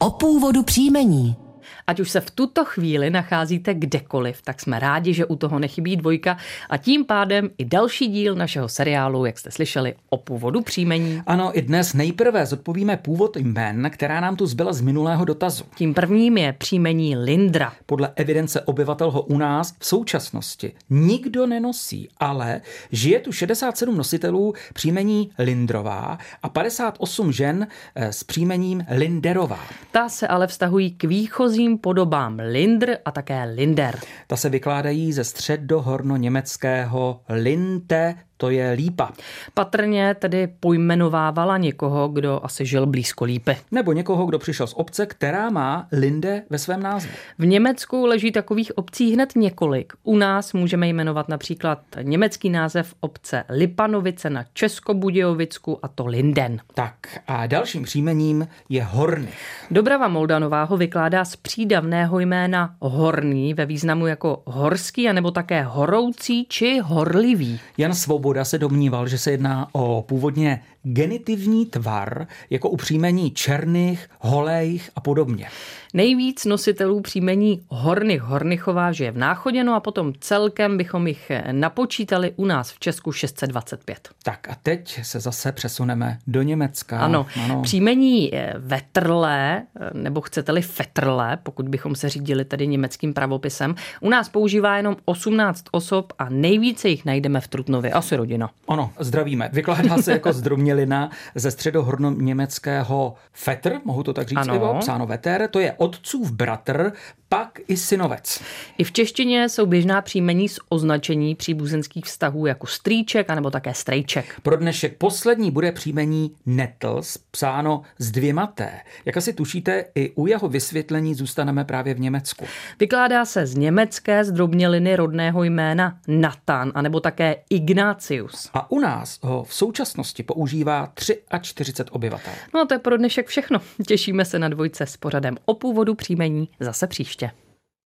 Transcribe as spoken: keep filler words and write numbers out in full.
O původu příjmení. Ať už se v tuto chvíli nacházíte kdekoliv, tak jsme rádi, že u toho nechybí dvojka a tím pádem i další díl našeho seriálu, jak jste slyšeli, o původu příjmení. Ano, i dnes nejprve zodpovíme původ jmen, která nám tu zbyla z minulého dotazu. Tím prvním je příjmení Lindra. Podle evidence obyvatel ho u nás v současnosti nikdo nenosí, ale žije tu šedesát sedm nositelů příjmení Lindrová a padesát osm žen s příjmením Linderová. Ta se ale vztahují k výchozím podobám Lindr a také Linder. Ta se vykládají ze středohornoněmeckého Linde, to je lípa. Patrně tedy pojmenovávala někoho, kdo asi žil blízko lípy. Nebo někoho, kdo přišel z obce, která má Linde ve svém názvu. V Německu leží takových obcí hned několik. U nás můžeme jmenovat například německý název obce Lipanovice na Českobudějovicku a to Linden. Tak a dalším příjmením je Hornych. Dobrava Moldanová ho vykládá z přídavného jména Horný ve významu jako horský anebo také horoucí či horlivý. Jan Svoboda se domníval, že se jedná o původně genitivní tvar, jako u příjmení Černých, Holejch a podobně. Nejvíc nositelů příjmení Hornych Hornichová žije v Náchodě, no a potom celkem bychom jich napočítali u nás v Česku šest set dvacet pět. Tak a teď se zase přesuneme do Německa. Ano, ano. Příjmení Vetrlé, nebo chcete-li Fetrlé, pokud bychom se řídili tedy německým pravopisem, u nás používá jenom osmnáct osob a nejvíce jich najdeme v Trutnově, asi rodina. Ano, zdravíme. Vykládá se jako zdrobnělina ze středohornoněmeckého Fetr, mohu to tak říct, Ivo, psáno Veter, to je otcův bratr, pak i synovec. I v češtině jsou běžná příjmení s označení příbuzenských vztahů jako strýček anebo také strejček. Pro dnešek poslední bude příjmení Nettles, psáno s dvěma T. Jak asi tušíte, i u jeho vysvětlení zůstaneme právě v Německu. Vykládá se z německé zdrobněliny rodného jména Nathan anebo také Ignatius. A u nás ho v současnosti používá čtyřicet tři obyvatel. No a to je pro dnešek všechno. Těšíme se na dvojce s pořadem o původu příjmení zase příště.